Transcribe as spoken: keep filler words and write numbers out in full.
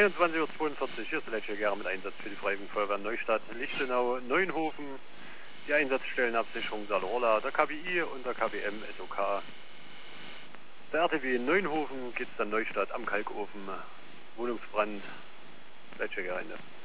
einundzwanzig Uhr zweiundvierzig, hier ist der letzte Gera mit Einsatz für die Freiwillige Feuerwehr Neustadt, Lichtenau, Neuenhofen, die Einsatzstellenabsicherung Salorla, der K B I und der K B M S O K. Der R T W in Neuenhofen, geht's dann Neustadt am Kalkofen, Wohnungsbrand, letzte Gera Ende.